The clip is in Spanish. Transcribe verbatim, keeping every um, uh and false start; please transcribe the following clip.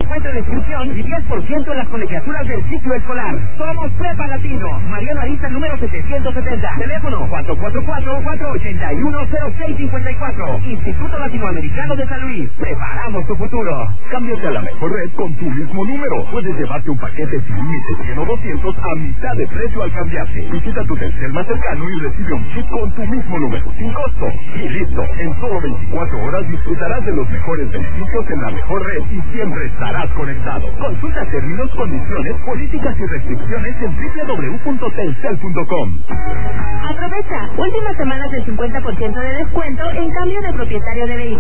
descuento en la inscripción y diez por ciento en las colegiaturas del ciclo escolar. Somos Prepa Latino. Mariano Arista, número setecientos setenta. Teléfono cuatro cuatro cuatro, cuatro ocho uno, cero seis cinco cuatro. Instituto Latinoamericano de San Luis. Preparamos tu futuro. Cámbiate a la mejor red con tu mismo número. Puedes llevarte un paquete sin límite cien o doscientos a mitad de precio al cambiarte. Visita tu Telcel más cercano y recibe un chip con tu mismo número, sin costo. Y listo, en solo veinticuatro horas disfrutarás de los mejores beneficios en la mejor red y siempre estarás conectado. Consulta términos, condiciones, políticas y restricciones en doble u doble u doble u punto telcel punto com. Aprovecha, últimas semanas del cincuenta por ciento de descuento en cambio de propietario de vehículo.